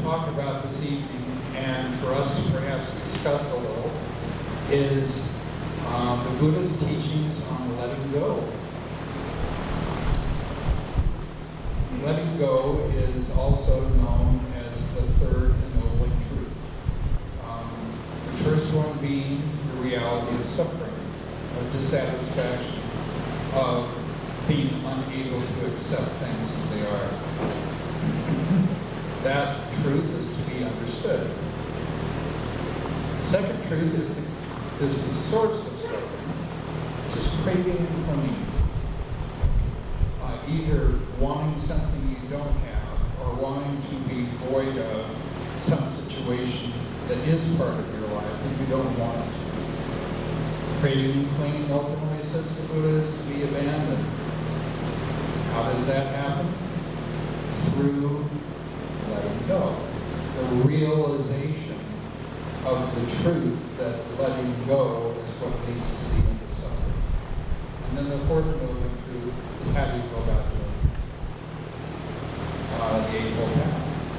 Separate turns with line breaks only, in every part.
talk about this evening, and for us to perhaps discuss a little, is the Buddha's teachings on letting go. Letting go is also known as the third ennobling truth. The first one being the reality of suffering, of dissatisfaction, of being unable to accept things as they are. That truth is to be understood. Second truth is the source of suffering, which is craving and clinging. Either wanting something you don't have or wanting to be void of some situation that is part of your life that you don't want it to be. Craving and clinging ultimately, says the Buddha, is to be abandoned. How does that happen? Through letting go. The realization of the truth that letting go is what leads to the end of suffering. And then the fourth ennobling truth is how do you go about doing the Eightfold Path.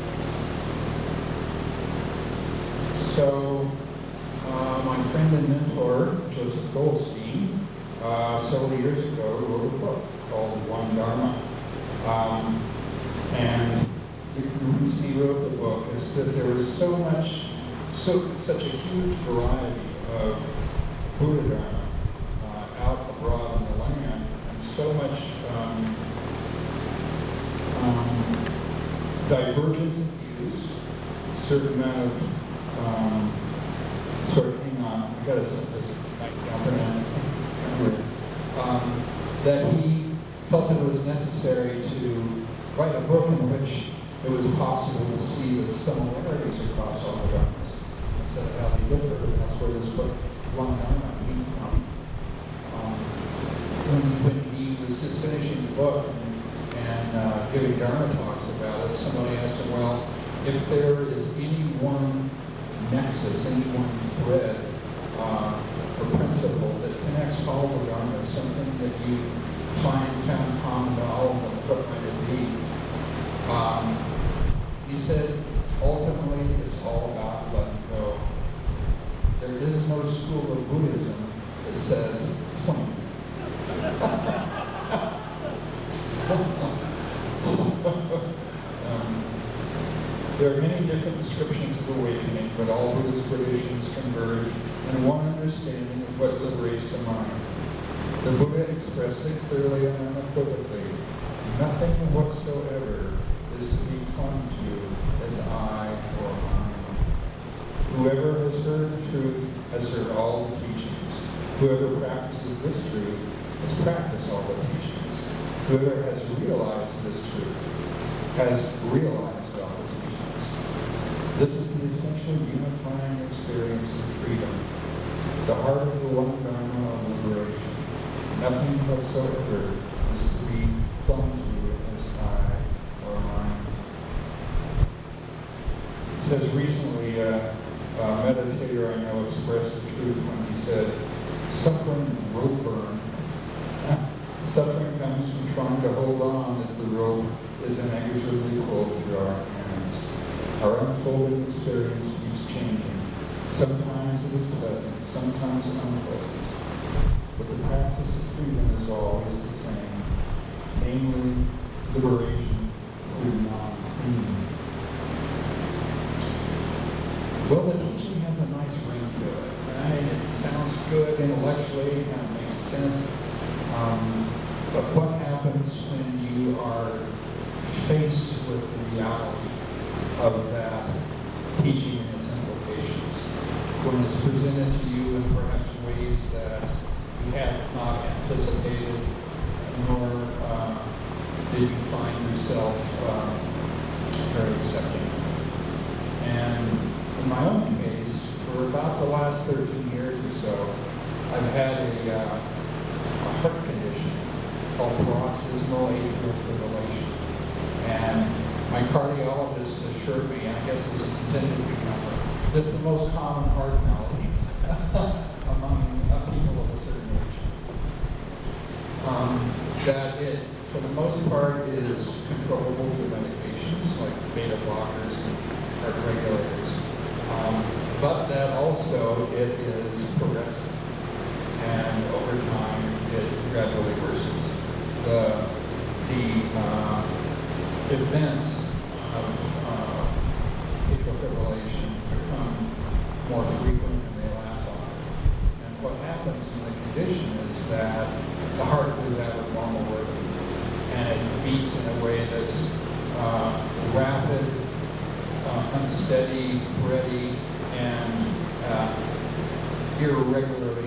So, my friend and mentor, Joseph Goldstein, several years ago wrote a book called One Dharma. And the reason he wrote the book is that there was such a huge variety of Buddha Dharma out abroad in the land, and so much divergence of views, a certain amount of hang on, I've got to set this mic down for now. That he felt it was necessary to write a book in which it was possible to see the similarities across all the dharmas instead of how they differ. And that's where this book, One Dharma, came from. When he was just finishing the book and giving Dharma talks about it, somebody asked him, well, if there is any one nexus, any one thread or principle that connects all the dharmas, something that you found common to all of them, what might it be? He said, ultimately, it's all about letting go. There is no school of Buddhism that says, cling. There are many different descriptions of awakening, but all Buddhist traditions converge in one understanding of what liberates the mind. The Buddha expressed it clearly and unequivocally. Nothing whatsoever is to be clung to as I or mine. Whoever has heard the truth has heard all the teachings. Whoever practices this truth has practiced all the teachings. Whoever has realized this truth has realized all the teachings. This is the essential unifying experience of freedom, the heart of the one Dharma of liberation. Nothing whatsoever is to be clung to as I or mine. It says recently, a meditator I know expressed the truth when he said, suffering is rope burn. Suffering comes from trying to hold on as the rope is inexorably pulled through our hands. Our unfolding experience keeps changing. Sometimes it is pleasant, sometimes unpleasant. But the practice of freedom is always the same, namely liberation through non-clinging. Well, the teaching has a nice ring to it, right? It sounds good intellectually, kind of makes sense. But what happens when you are faced with the reality of that teaching and its implications? When it's presented to you in perhaps ways that you had not anticipated, nor did you find yourself very accepting. And in my own case, for about the last 13 years or so, I've had a heart condition called paroxysmal atrial fibrillation. And my cardiologist assured me, I guess this is intended to be this is the most common heart malady among people of a certain age. That it, for the most part, is controllable through medications like beta blockers and regulators. But that also, it is progressive. And over time, it gradually worsens. The events of atrial fibrillation become more frequent and they last longer. And what happens in the condition is that the heart is at a normal rhythm and it beats in a way that's rapid, unsteady, thready, and irregular.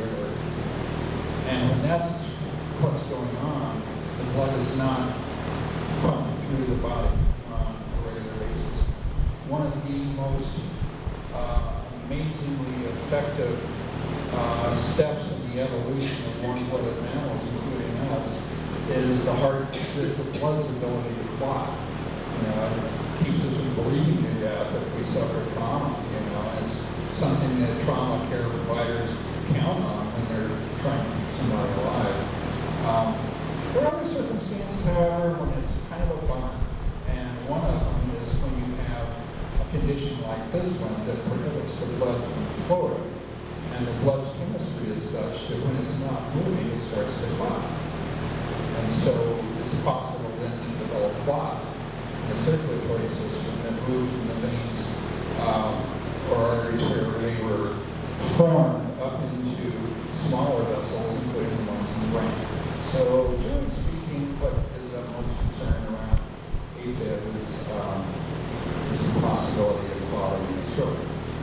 And when that's what's going on, the blood is not pumped through the body on a regular basis. One of the most amazingly effective steps in the evolution of warm-blooded mammals, including us, is the blood's ability to clot. It keeps us from bleeding to death if we suffer trauma. It's something that trauma care providers count on when they're trying to keep somebody alive. There are other circumstances, however, when it's kind of a bummer. And one of them is when you have a condition like this one that prohibits the blood from flowing. And the blood's chemistry is such that when it's not moving, it starts to clot. And so it's possible then to develop clots in the circulatory system that move from the veins or arteries where they were formed up into smaller vessels, including the ones in the brain. So generally speaking, what is of most concern around AFib is the possibility of clotting in the stroke.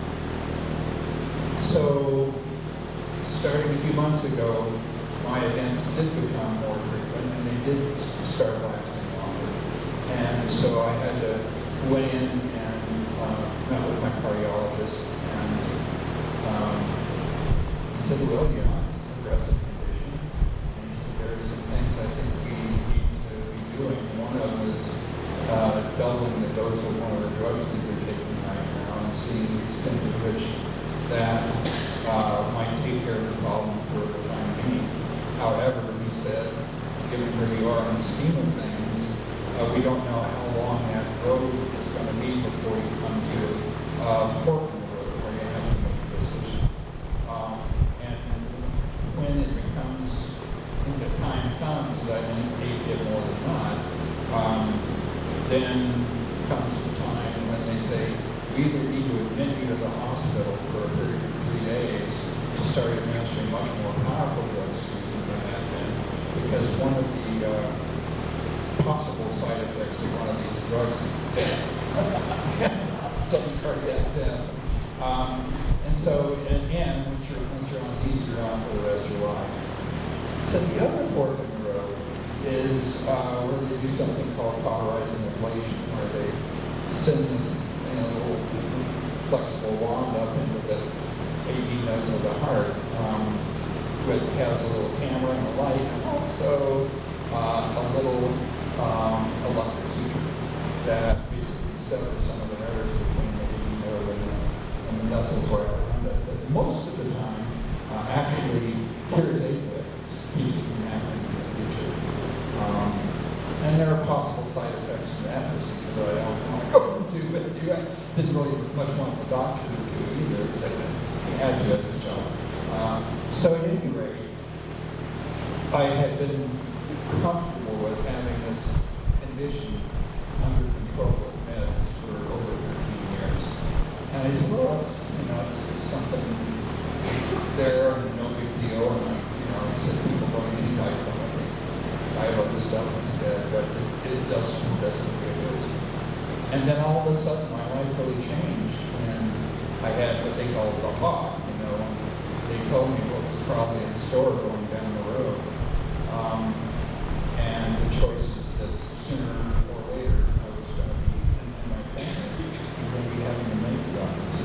So starting a few months ago, my events did become more frequent and they did start lasting longer. And so I had to went in and met with my cardiologist and he said, well, it's a progressive condition. And he said, there are some things I think we need to be doing. One of them is doubling the dose of one of the drugs that you're taking right now and seeing the extent to which that might take care of the problem for the time being. However, he said, given where you are in the scheme of things, we don't know how long that road is going to be before you come to a fork in the road where you have to make a decision. And when it becomes, when the time comes that I need AFib more than not, then comes the time when they say, we either need to admit you to the hospital for a period of 3 days and start administering much more powerful drugs to you than that then, because one of the possible side effects of one of these drugs is death. Sudden cardiac death. And so, and once you're on these, you're on for the rest of your life. So the other fork in the road is where they do something called cauterizing ablation, where they send this little flexible wand up into the AV nodes of the heart, which has a little camera and a light, and also a little electric suture that basically severs some of the nerves between the AV node and the vessels right around it. But most of the time, actually cures AFib. It keeps it from happening in the future. And there are possible side effects from that procedure that I don't want to go into with you. I didn't really much want the doctor to do either, except that he had to, that's his job. So at any rate, I had been comfortable with having this condition under control with meds for over 13 years. And I said, well, it's something that's there and no big deal. And I said, people don't usually die from it. They die of other stuff instead, but it doesn't do it. And then all of a sudden, my life really changed when I had what they call the hawk. They told me what was probably in store going down the road, and the choices that sooner or later I was going to be, and my family, going to be having to make about this.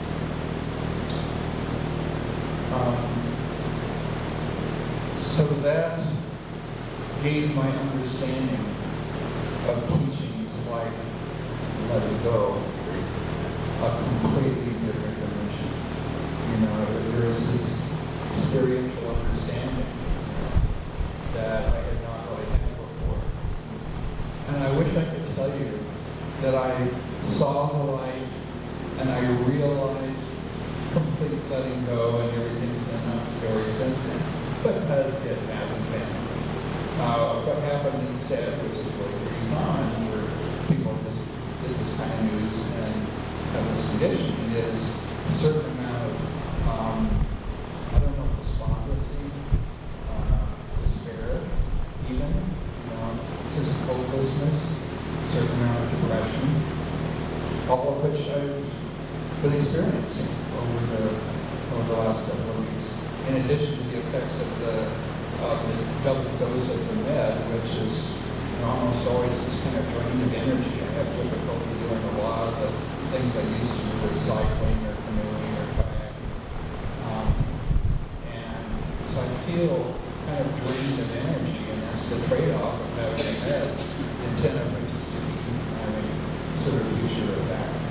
So that gave my understanding of teachings like Let It Go a completely different dimension. There is this experiential understanding that I had not really had before. And I wish I could tell you that I saw the light and I realized complete letting go and everything's been hunky-dory since then, because it hasn't been. What happened instead, which is really pretty common for people that did this kind of news and have this condition, is a certain amount of, I don't know, despondency, despair, even, sense of hopelessness, a certain amount of depression, all of which I've been experiencing over the last couple of weeks, in addition to the effects of the double dose of the med, which is almost always this kind of drain of energy. I have difficulty doing a lot of the things I used to do with cycling or canoeing or kayaking. And so I feel kind of drained of energy, and that's the trade-off of having a med, the intent of which is to be having sort of future attacks.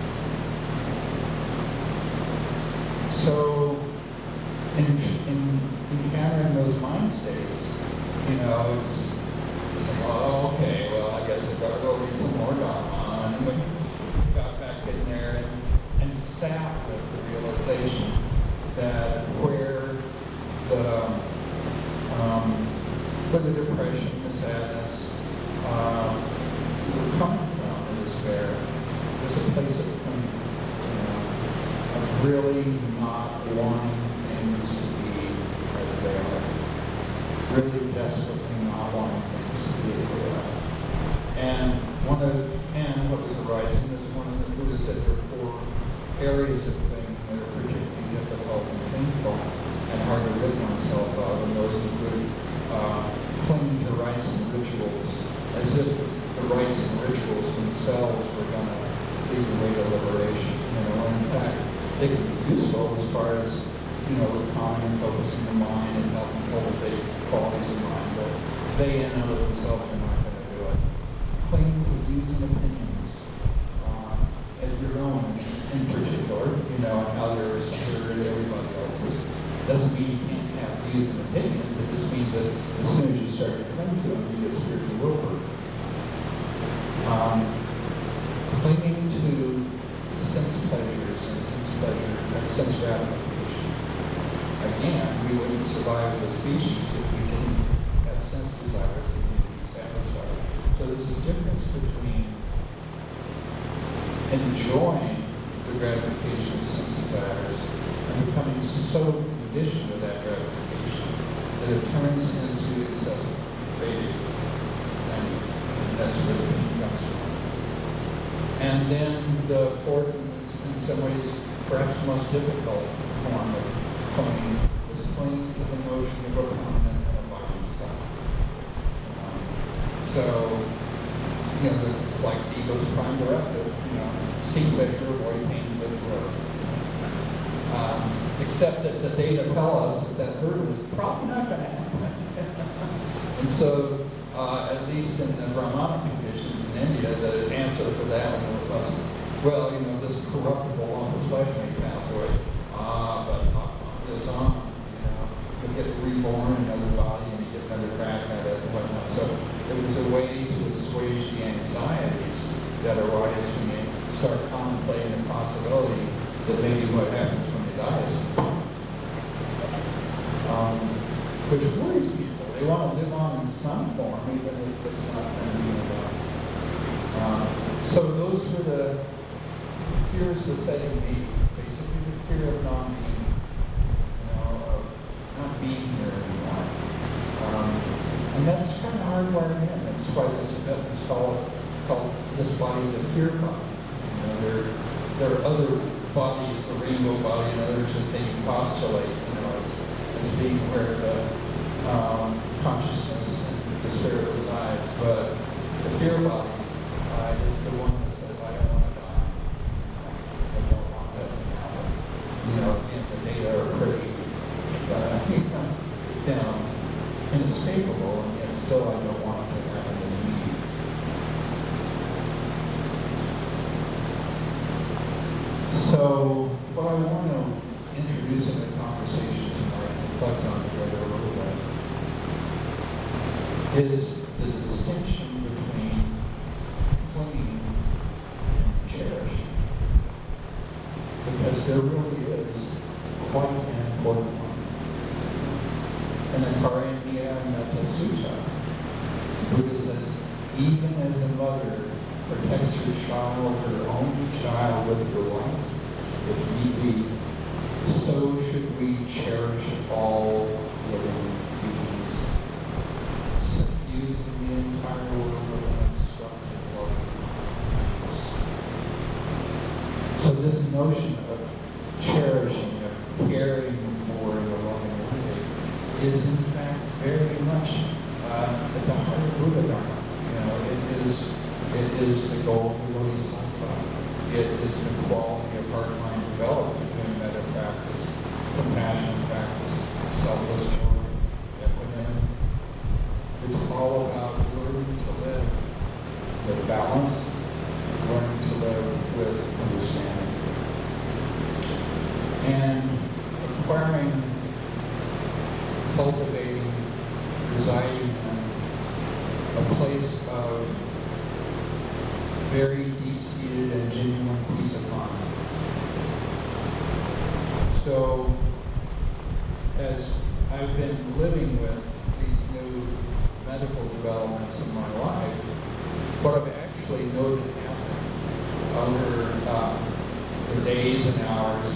So in encountering those mind states, it's like, oh, okay, well, I guess I've got to go read some more Dharma. And we got back in there and sat with the realization that where the depression, the sadness, were coming from, the despair, was a place of clinging, of really not wanting things to be as they are, really desperately not wanting things to be as they are. And what was arising is one of the Buddha said there are 4 areas of clinging that are particularly difficult and painful and hard to rid oneself of, and those include clinging to rites and rituals, as if the rites and rituals themselves were going to lead the way to liberation. In fact, they can be useful as far as, calming and focusing the mind and helping cultivate qualities of mind, but they in and of themselves are not going to do it. Clinging to views and opinions as your own in particular, and how they're superior to everybody else's. Doesn't mean you can't have views and opinions. It just means that as soon as you start to cling to them, you get spiritual willpower. Clinging to sense pleasures and sense gratification. Again, we wouldn't survive as a species if we didn't have sense desires that need to be satisfied. So there's a difference between enjoying the gratification of sense desires and becoming so conditioned to that gratification that it turns into excessive craving. And that's where the pain comes from. And then the fourth, in some ways, perhaps most difficult form of clinging is clinging to the notion of a permanent and abiding self. So, it's like ego's prime directive, seek pleasure, avoid pain, live forever. Except that the data tell us that third is probably not going to happen. And so, at least in the Brahmanic traditions in India, the answer for that one was, well, this corruptible lump of flesh may pass away, but lives on. You get reborn in another body and you get another crack at it and whatnot. So it was a way to assuage the anxieties that arise when you start contemplating the possibility that maybe what happens when you die is which worries people. They want to live on in some form, even if it's not going to be enough. So those were the fears besetting me. Basically, the fear of non-being, of not being here anymore. And that's kind of hardwired in. That's why the Tibetans call this body the fear body. There are other bodies, the rainbow body, and others that they postulate, as being where the consciousness and the spirit resides. But the fear body is the one that says, I don't want to die. I don't want that to happen. And the data are pretty inescapable, and yet still I don't want it to happen to me. So what I want to introduce in the conversation tonight, reflect on together a little bit, is the distinction between clinging and cherishing. there really is quite an important one. In the Karaniya Metta Sutta, Buddha says, even as a mother protects her child, her own child with her life, if need be, so should we cherish all living beings, suffusing the entire world with unobstructed love. So this notion of cherishing, of caring for the loving way, is in fact very much at the heart of Buddha Dharma. It is the goal of the Bodhisattva. It is the quality of heart-mind developed in metta practice, compassion practice, selfless joy, equanimity. It's all about learning to live with balance, learning to live with understanding, and acquiring, cultivating, residing in a place of very deep-seated and genuine peace of mind. So, as I've been living with these new medical developments in my life, what I've actually noted happen over the days and hours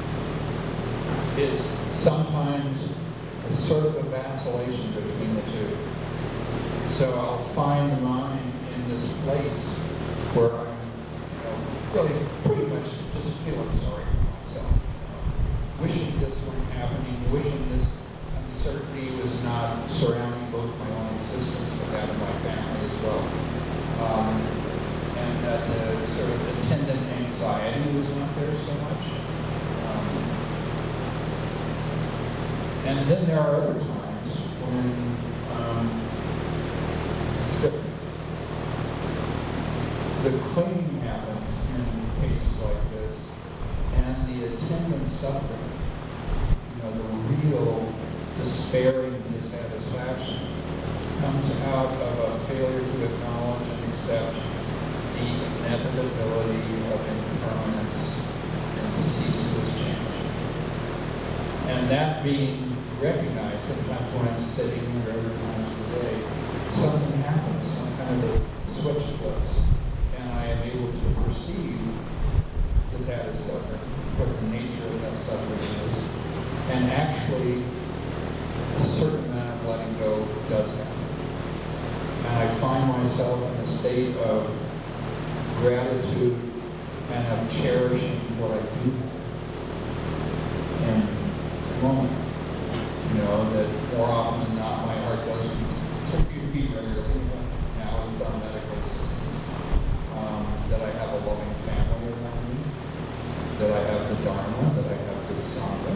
is sometimes a sort of a vacillation between the two. So I'll find the mind in this place where I'm really pretty much just feeling sorry for myself. Wishing this weren't happening, wishing this uncertainty was not surrounding both my own existence but that of my family as well. And that the sort of attendant anxiety was not there so much. And then there are other times when it's different. The clinging happens in cases like this, and the attendant suffering, the real despairing dissatisfaction, comes out of a failure to acknowledge and accept the inevitability of impermanence and ceaseless change. And that being recognized, sometimes when I'm sitting or other times of the day, something happens, some kind of a switch flips. I am able to perceive that is suffering, what the nature of that suffering is, and actually a certain amount of letting go does happen. And I find myself in a state of gratitude and of cherishing what I do have in the moment. That more often than not, my heart doesn't be regularly. Now with some medical assistance. That I have a loving family around me, that I have the Dharma, that I have the Sangha,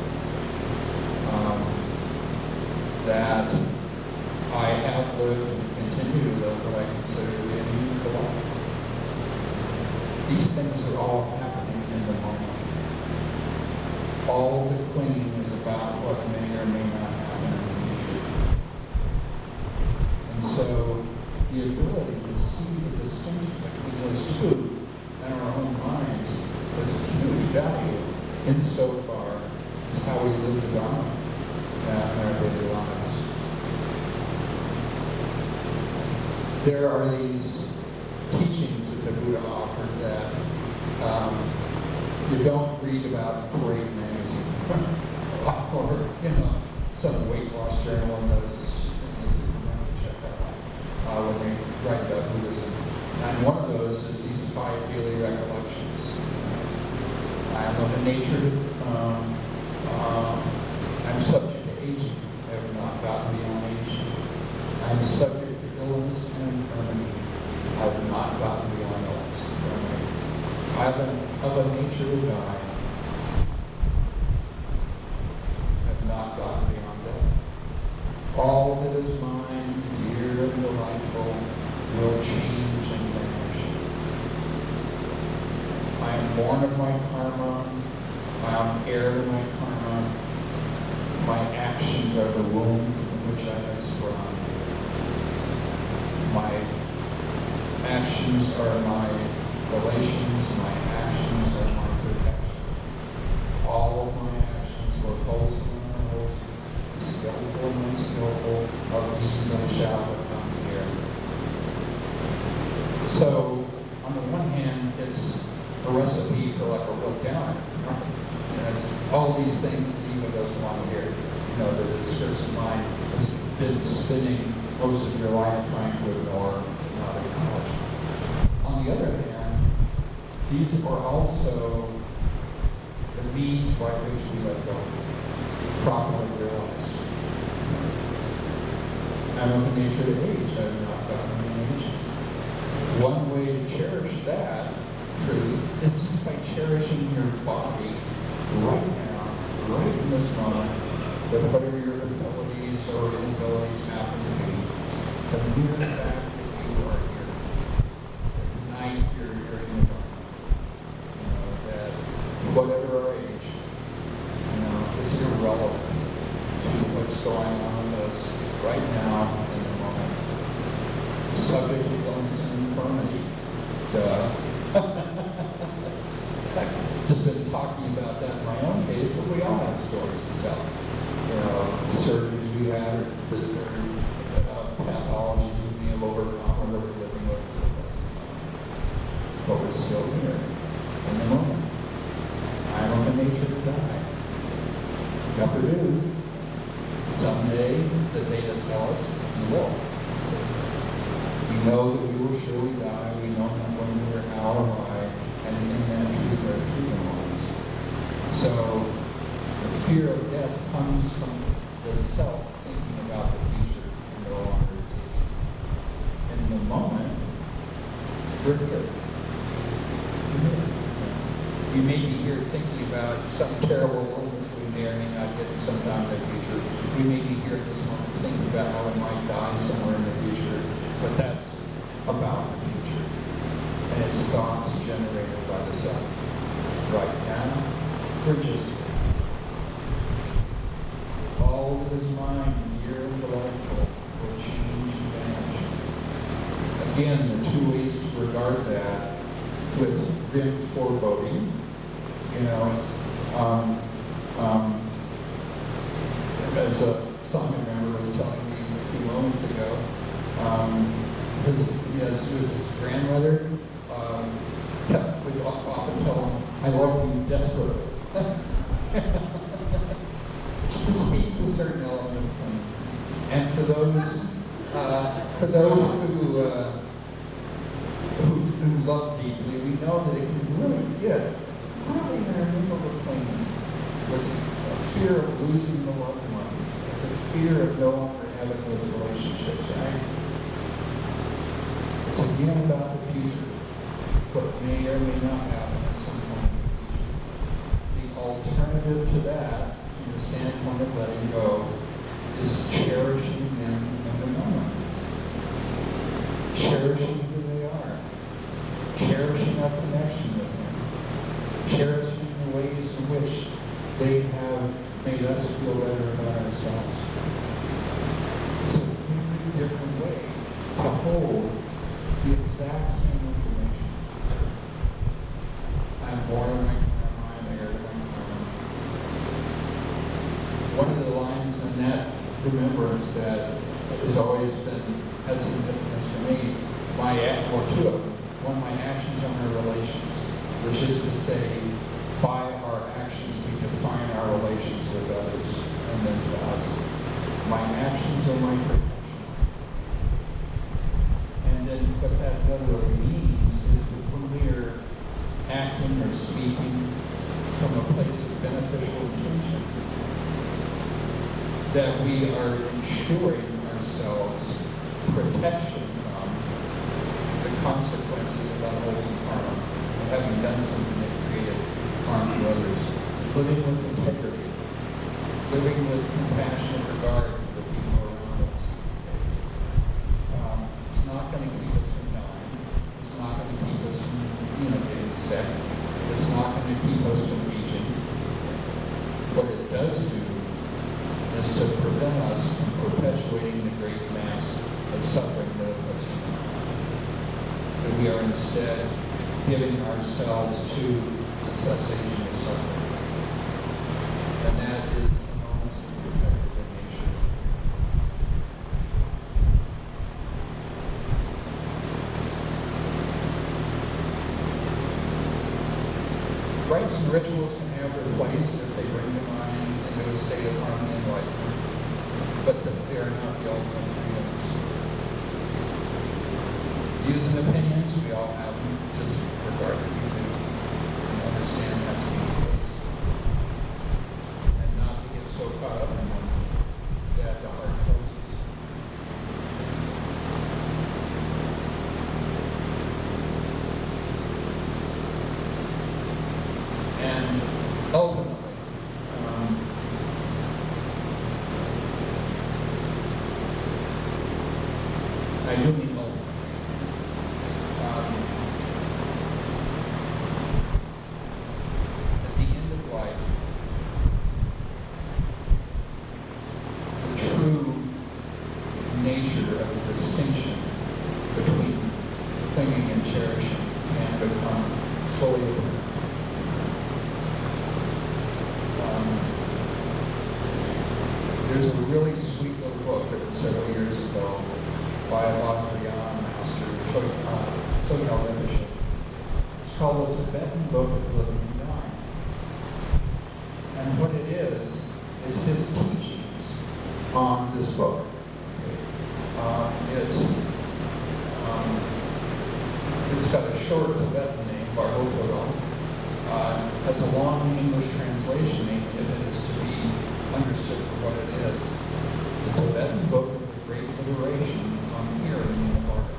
that I have lived and continue to live what I consider to be a meaningful life. These things are all happening in the moment. All the clinging is about what may or may not happen in the future. And so the ability to see the distinction between those two in our own minds is a huge value insofar as how we live the Dharma in our daily lives. There are these teachings that the Buddha offered that you don't read about Parade magazine or some weight loss journal in those check that out when they write about Buddhism. And one of those is these 5 daily recollections. I am of a nature, I'm subject to aging. I have not gotten beyond aging. I am subject to illness and infirmity. I have not gotten beyond illness and infirmity. I am of a nature to die. I have not gotten beyond death. All that is mine, dear and delightful, will change and vanish. I am born of my karma. I am heir to my karma. My actions are the womb from which I have sprung. My actions are my relations. My actions are my protection. these things the ego doesn't want to hear. You know, the discursive mind has been spinning most of your life trying to ignore and not acknowledge. On the other hand, these are also the means by which we let go, properly realized. I know the nature of age, I've not gotten any age. One way to cherish that truth is just by cherishing your body right now, right in this moment, with whatever your abilities or inabilities happen to be. The mere fact that you are here, that tonight you're here in the dark, you know, that whatever our age, you know, it's irrelevant to what's going on with us right now in the moment. Subject to illness and infirmity. I've just been talking about that in my own case, but we all have stories to tell. You know, surgeries we had, pathologies we may have overcome, or that we're living with for the rest of the time. But we're still here in the moment. I know the nature to die. Never do. Someday, the data tell us we will. We know that we will surely die. We know not when, where, how, or why, and in that truth are freedom lines. So, the fear of death comes from the self thinking about the future and no longer existing. In the moment, we're here. We may be here thinking about some terrible illness we may or may not get sometime in the future. We may be here at this moment thinking about how we might die somewhere in the future, but that's about the future. And it's thoughts generated by the self. Right now, we're just here. All that is mine, dear and delightful, will change and vanish. Again, the two ways to regard that with grim foreboding, you know, it's, as a song member was telling me a few moments ago, his grandmother would often tell him, "I love you desperately." It speaks a certain element of pain. And for those who love deeply, we know that it can really get really intermingled with pain, with a fear of losing the loved one, with the fear of no longer having those relationships, right? It's again about the future, what may or may not happen at some point in the future. The alternative to that, from the standpoint of letting go, is cherishing them in the moment. Cherishing who they are. Cherishing our connection with them. Cherishing the ways in which they have made us feel better about ourselves. It's a very different way to hold the exact same information. I'm born in my karma, I'm heir to my karma. One of the lines in that remembrance that has always had significance for me, or two of them. One, my actions are my relations, which is to say, by our actions we define our relations with others and then to us. My actions are my protection. And then what that literally means is that when we are acting or speaking from a place of beneficial intention, that we are ensuring ourselves protection from the consequences of unwholesome karma, of having done something that created harm to others. Living with integrity, living with compassionate regard for the people around us. It's not going to keep us from dying. It's not going to keep us from getting sick. It's not going to keep us from aging. What it does do is to prevent us from perpetuating the great mass of suffering that afflicts humanity. That we are instead giving ourselves to the cessation of suffering. And that is enormously protective in nature. Rites and rituals can have have their place if they bring the mind into a state of harmony and enlightenment, but that they are not the ultimate freedoms. Views and opinions, we all have them, just regard that we do, and understand that to be the case. And not to get so caught up in them that the heart closes. And ultimately, I do mean ultimately. At the end of life, the true nature of the distinction between clinging and cherishing can become fully apparent. There's a really sweet little book written several years ago by a Vajrayana master, Sogyal Rinpoche. It's called The Tibetan Book of Living and Dying. And what it is his teachings on this book. It's got a short Tibetan name, Barhokodo. Has a long English translation name if it is to be understood for what it is. The Tibetan Book of the Great Liberation on Hearing in the Bardo.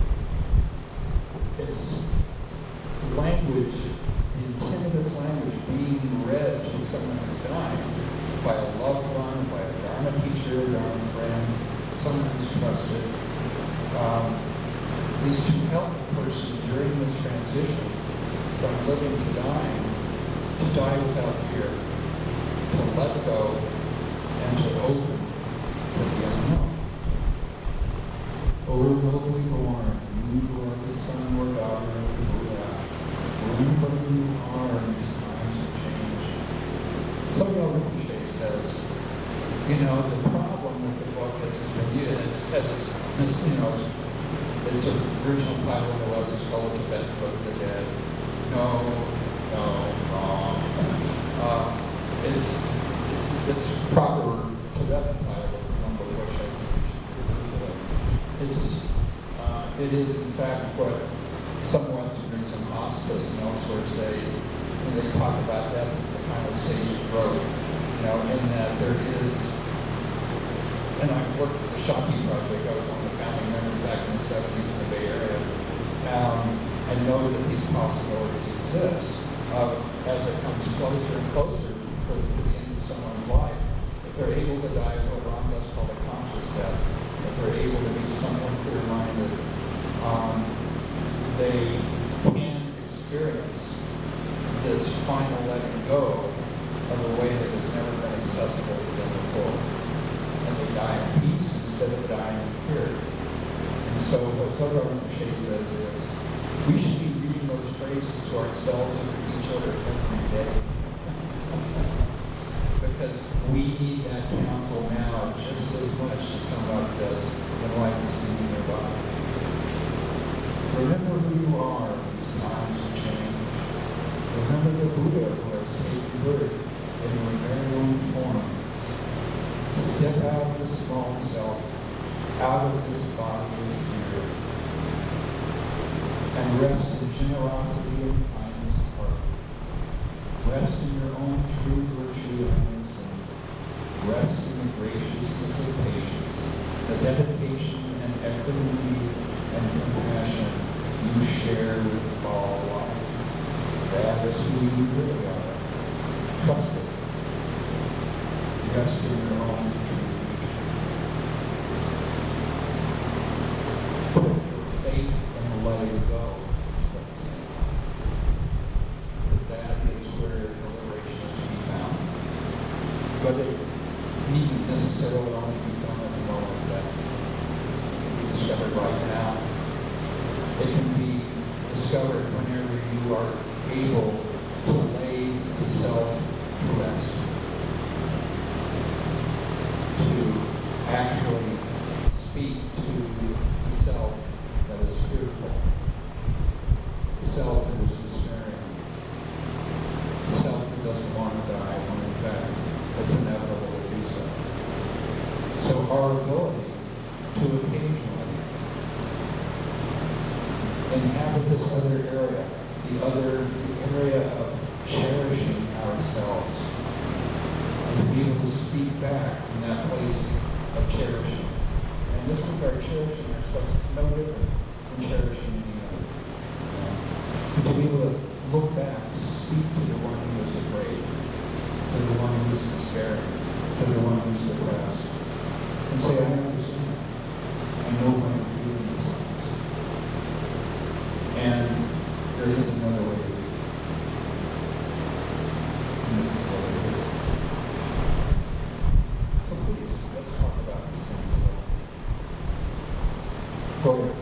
It's language, the intent of its language being read to someone who's dying by a loved one, by a Dharma teacher, a Dharma friend, someone who's trusted, is to help a person during this transition from living to die without fear, to let go and to open to the unknown. O nobly born, you are the son or daughter of the Buddha. Remember who you are in these times of change. Sogyal Rinpoche says, the problem with the book is it's been used, it just had this, its original title was called The Tibetan Book of the Dead. No, wrong. Its proper Tibetan title is the one by which I think we should. It is in fact what some Westerners in hospice and elsewhere say when they talk about death as the final stage of growth. In that there is, and I worked for the Shakti Project. I was one of the founding members back in the 70s in the Bay Area. I know that these possibilities exist. As it comes closer and closer to the end of someone's life, if they're able to die of what Ramdas called a conscious death, if they're able to be somewhat clear-minded, they can experience this final letting go of a way that has never been accessible to them before. And they die in peace instead of dying in fear. And so what Sogyal Rinpoche says is, we should be reading those phrases to ourselves and to each other every day. Because we need that counsel now just as much as somebody does when life is leaving their body. Remember who you are in these times of change. Remember the Buddha who has taken birth in your very own form. Step out of the small self, out of this body of fear, and rest in generosity and kindness of heart. Rest in your own true virtue and wisdom. Rest in the graciousness of patience, the dedication and equanimity and compassion you share with all life. That is who you really are. Trust it. Rest in your own true nature. Put your faith in letting go. That is where the liberation is to be found. But it needn't necessarily only be found at the moment that it can be discovered right now. It can be discovered whenever you are able to lay the self to rest. To actually speak to the self that is fearful, the self that is despairing, the self that doesn't want to die when in fact it's inevitable to do so. So our ability to occasionally inhabit this other area, the area of cherishing ourselves, and to be able to speak back from that place of cherishing. And this regard, cherishing ourselves is no different than cherishing the other. To be able to look back, to speak to the one who is afraid, to the one who is despairing, to the one who is depressed, and say, I understand. I know why I'm feeling these things. And there is another way to be. And this is what it is. So please, let's talk about these things a little. Go ahead.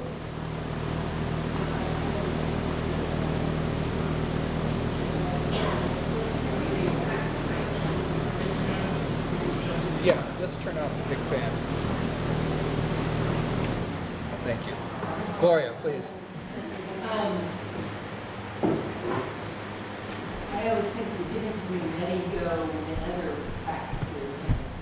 Yeah, let's turn off the big fan. Thank you. Gloria, please.
I always think the difference between letting go and other practices,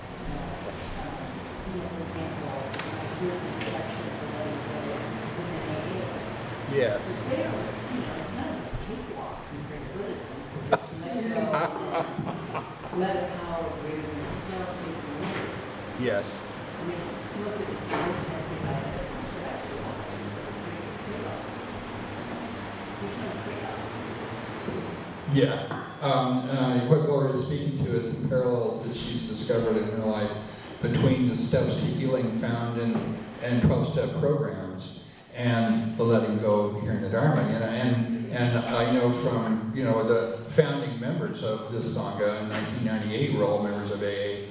for example, here's this section for letting go, is a negative.
Yes.
It's there, it's kind of a cakewalk compared to Buddhism, because it's let go and let a power greater than yourself take the limits.
Yes.
I mean, most of it's not tested by other practices. There's no trade-off.
Yeah. What Gloria is speaking to is the parallels that she's discovered in her life between the steps to healing found in 12-step programs and the letting go here in the Dharma. And I know from, the founding members of this Sangha in 1998 were all members of AA.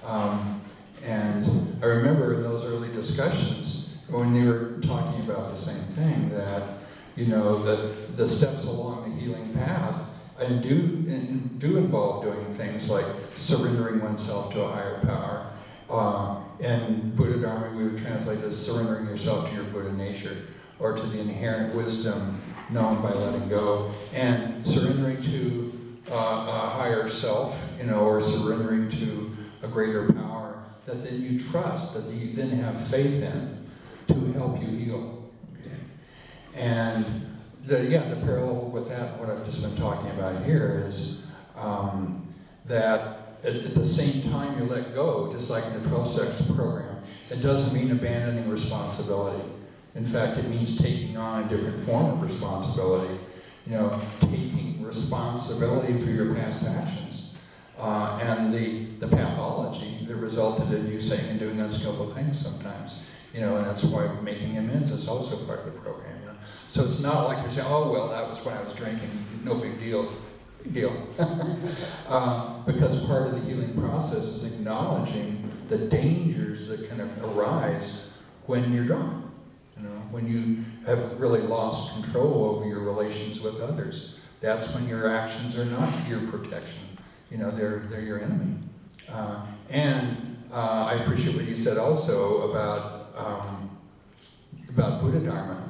And I remember in those early discussions when they were talking about the same thing, that, that the steps along the healing path and do involve doing things like surrendering oneself to a higher power. And Buddha Dharma we would translate as surrendering yourself to your Buddha nature, or to the inherent wisdom known by letting go, and surrendering to a higher self, or surrendering to a greater power that then you trust, that you then have faith in to help you heal. Okay? And the parallel with that, what I've just been talking about here, is that at the same time you let go, just like in the 12 Steps program, it doesn't mean abandoning responsibility. In fact, it means taking on a different form of responsibility. Taking responsibility for your past actions. And the pathology that resulted in you saying and doing unskillful things sometimes. And that's why making amends is also part of the program. So it's not like you're saying, oh, well, that was when I was drinking, no big deal. Big deal. Because part of the healing process is acknowledging the dangers that can arise when you're drunk. When you have really lost control over your relations with others. That's when your actions are not your protection. They're your enemy. And I appreciate what you said also about Buddha Dharma.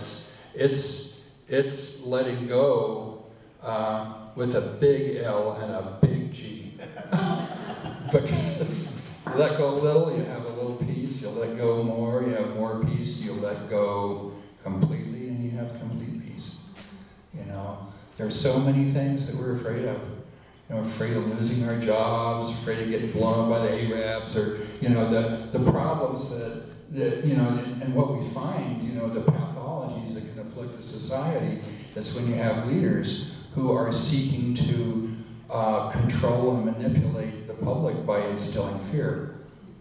It's letting go with a big L and a big G. Because you let go a little, you have a little peace. You let go more, you have more peace. You let go completely, and you have complete peace. There's so many things that we're afraid of. Afraid of losing our jobs, afraid of getting blown by the Arabs, or the problems that and what we find, the pathologies that can afflict a society. That's when you have leaders who are seeking to control and manipulate the public by instilling fear.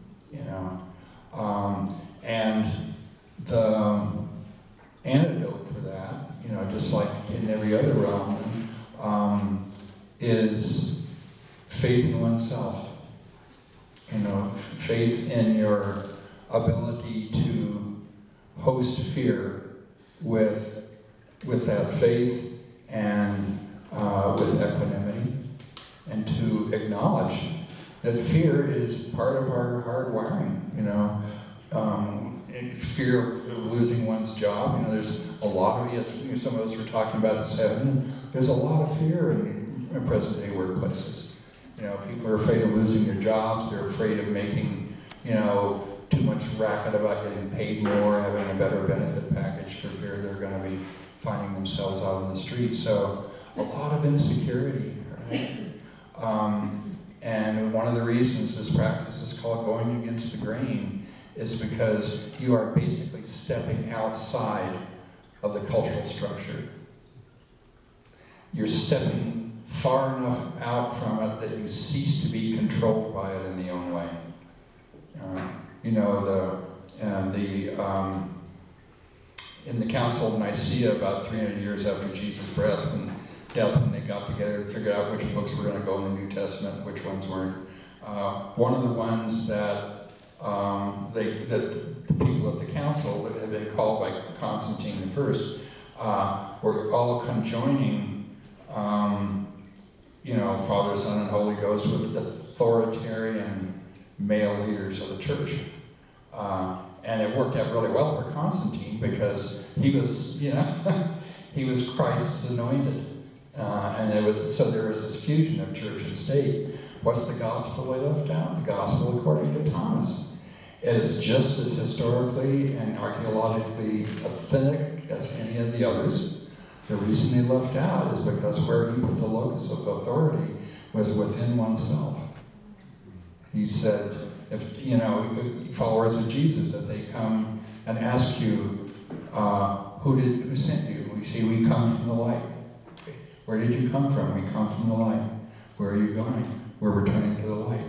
And the antidote for that, just like in every other realm, is faith in oneself. Faith in your ability to host fear with that faith and with equanimity, and to acknowledge that fear is part of our hardwiring. Fear of losing one's job. There's a lot of it. Some of us were talking about this. There's a lot of fear in present-day workplaces. People are afraid of losing their jobs. They're afraid of making, too much racket about getting paid more, having a better benefit package for fear they're going to be finding themselves out on the street. So a lot of insecurity, right? And one of the reasons this practice is called going against the grain is because you are basically stepping outside of the cultural structure. You're stepping far enough out from it that you cease to be controlled by it in the own way. In the Council of Nicaea, about 300 years after Jesus' death, when they got together to figure out which books were going to go in the New Testament, which ones weren't. One of the ones that the people at the council that had been called by Constantine I were all conjoining, Father, Son, and Holy Ghost with authoritarian male leaders of the church. And it worked out really well for Constantine because he was, he was Christ's anointed. And there was this fusion of church and state. What's the gospel they left out? The gospel according to Thomas. It is just as historically and archaeologically authentic as any of the others. The reason they left out is because where he put the locus of authority was within oneself. He said, if followers of Jesus, if they come and ask you, who sent you? We say, we come from the light. Okay. Where did you come from? We come from the light. Where are you going? We're returning to the light.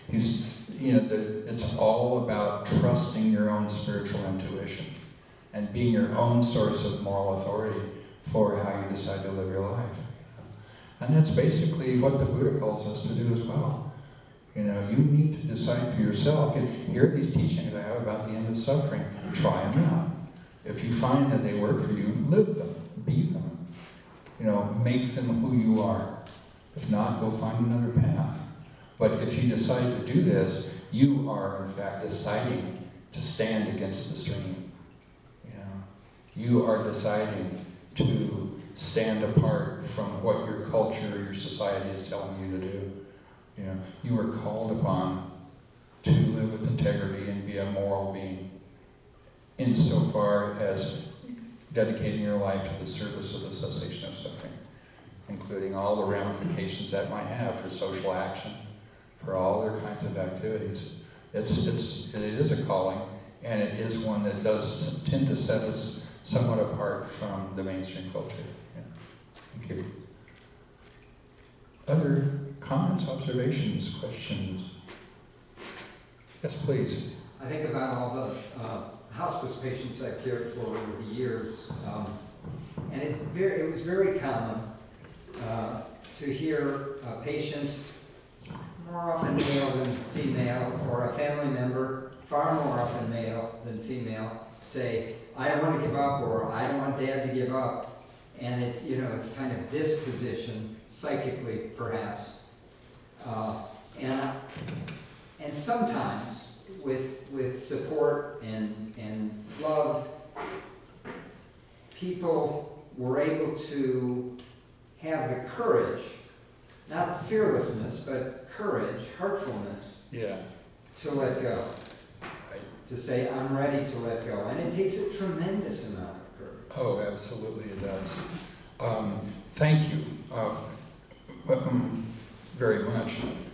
It's all about trusting your own spiritual intuition and being your own source of moral authority for how you decide to live your life. And that's basically what the Buddha calls us to do as well. You need to decide for yourself. Here are these teachings I have about the end of suffering. Try them out. If you find that they work for you, live them, be them. Make them who you are. If not, go find another path. But if you decide to do this, you are in fact deciding to stand against the stream. You are deciding to stand apart from what your culture or your society is telling you to do. You are called upon to live with integrity and be a moral being insofar as dedicating your life to the service of the cessation of suffering, including all the ramifications that might have for social action, for all other kinds of activities. It is a calling, and it is one that does tend to set us somewhat apart from the mainstream culture. Thank you. Other comments, observations, questions? Yes, please.
I think about all the hospice patients I've cared for over the years, and it was very common to hear a patient, more often male than female, or a family member, far more often male than female, say, I don't want to give up, or I don't want Dad to give up. And it's, it's kind of this position, psychically perhaps. And sometimes with support and love, people were able to have the courage, not fearlessness, but courage, heartfulness, to let go.
Right.
To say, I'm ready to let go. And it takes a tremendous amount of courage.
Oh, absolutely it does. Thank you very much.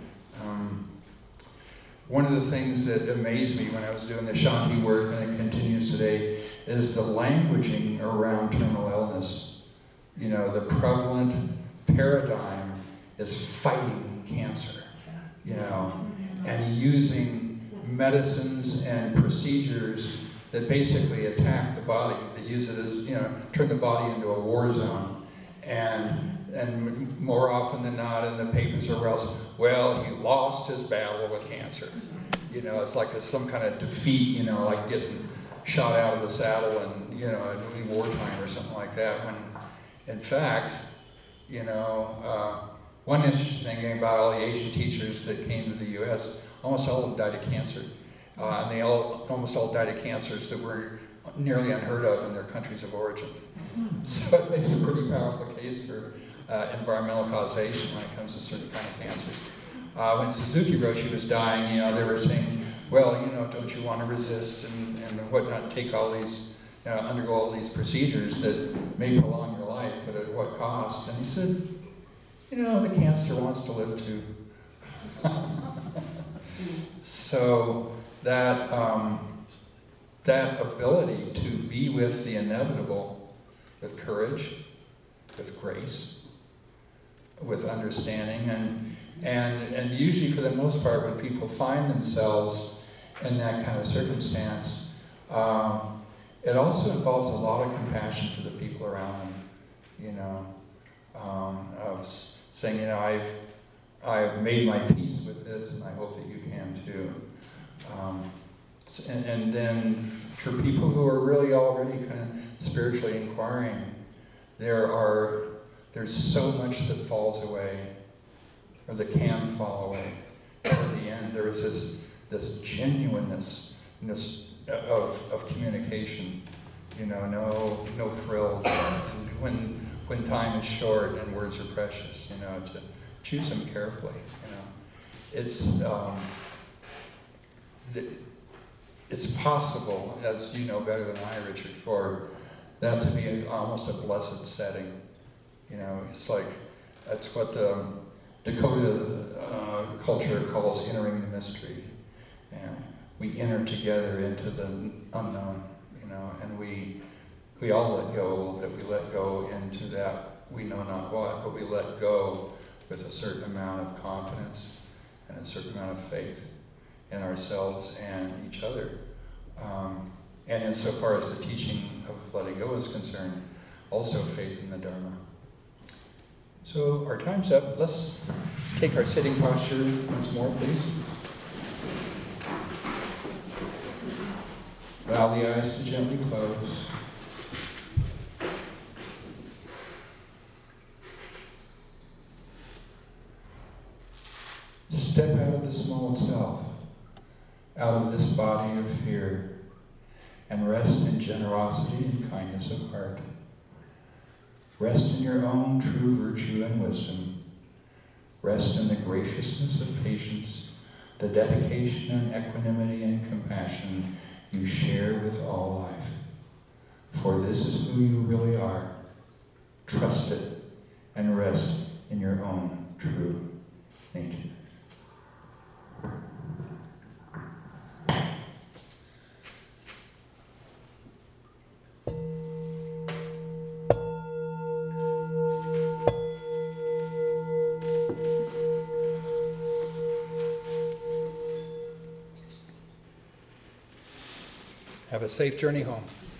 One of the things that amazed me when I was doing the Shanti work, and it continues today, is the languaging around terminal illness. The prevalent paradigm is fighting cancer, and using medicines and procedures that basically attack the body, that use it as, turn the body into a war zone. And more often than not in the papers or else, well, he lost his battle with cancer. It's like some kind of defeat, like getting shot out of the saddle and, in wartime or something like that. When, in fact, one interesting thing about all the Asian teachers that came to the U.S., almost all of them died of cancer. And they almost all died of cancers that were nearly unheard of in their countries of origin. So it makes a pretty powerful case for environmental causation when it comes to certain kind of cancers. When Suzuki Roshi was dying, they were saying, well, don't you want to resist and whatnot, take all these, undergo all these procedures that may prolong your life, but at what cost? And he said, the cancer wants to live too. So that ability to be with the inevitable, with courage, with grace, with understanding, and usually for the most part when people find themselves in that kind of circumstance, it also involves a lot of compassion for the people around them, of saying, I've made my peace with this, and I hope that you can too. And then for people who are really already kind of spiritually inquiring, there's so much that falls away, or that can fall away. In the end, there is this genuineness of communication. No frills. And when time is short and words are precious, to choose them carefully. It's possible, as you know better than I, Richard, for that to be almost a blessed setting. It's like, that's what the Dakota culture calls entering the mystery. And we enter together into the unknown, and we all let go a little bit. We let go into that we know not what, but we let go with a certain amount of confidence and a certain amount of faith in ourselves and each other. And insofar as the teaching of letting go is concerned, also faith in the Dharma. So our time's up. Let's take our sitting posture once more, please. Allow the eyes to gently close. Step out of the small self, out of this body of fear, and rest in generosity and kindness of heart. Rest in your own true virtue and wisdom. Rest in the graciousness of patience, the dedication and equanimity and compassion you share with all life. For this is who you really are. Trust it and rest in your own true nature. Have a safe journey home.